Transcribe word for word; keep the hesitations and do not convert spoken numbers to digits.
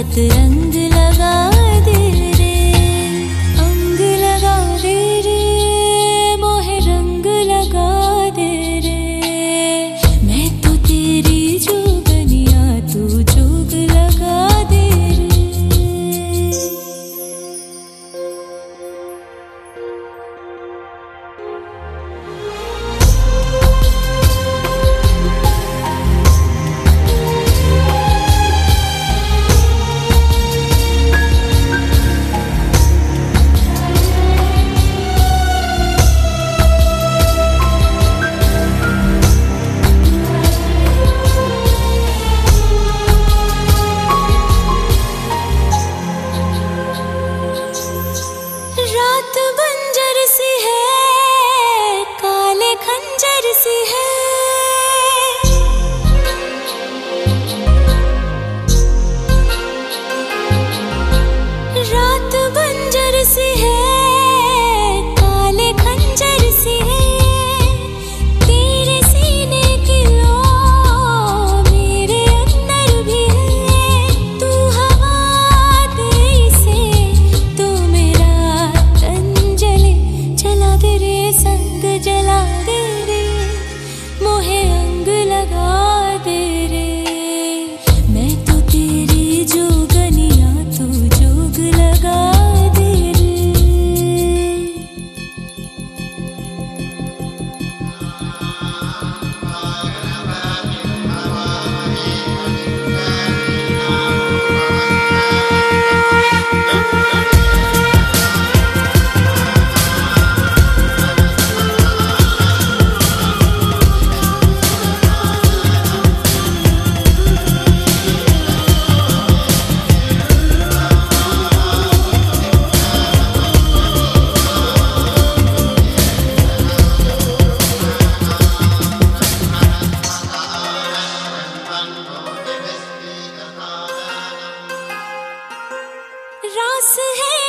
रात रंग लगा दे रे, अंग लगा दे रे, मोहे रंग लगा दे रे। मैं तो तेरी जोगनिया, तू जोग लगा दे रे। रात बंजर सी है, काले खंजर सी है, रात बंजर सी है, काले खंजर सी है। तेरे सीने की लो मेरे अंदर भी है, तू हवा दे से तू मेरा तन जले, जला दे रे संग जला दे रे, मोहे अंग लगा दे रे। मैं तो तेरी जोगनिया, तू जोग लगा दे रे। रास है